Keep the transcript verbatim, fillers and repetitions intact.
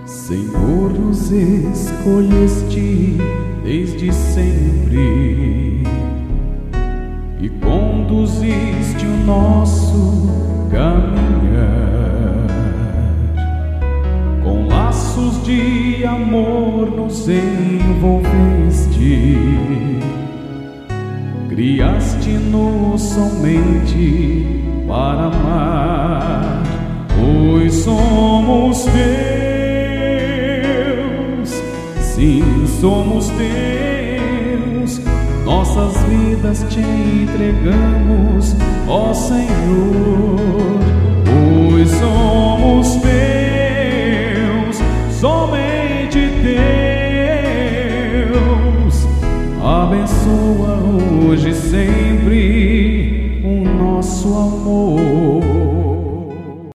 Senhor, nos escolheste desde sempre e conduziste o nosso caminhar. Com laços de amor nos envolveste, criaste-nos somente para amar, pois somos teus, sim, somos teus, nossas vidas te entregamos, ó Senhor.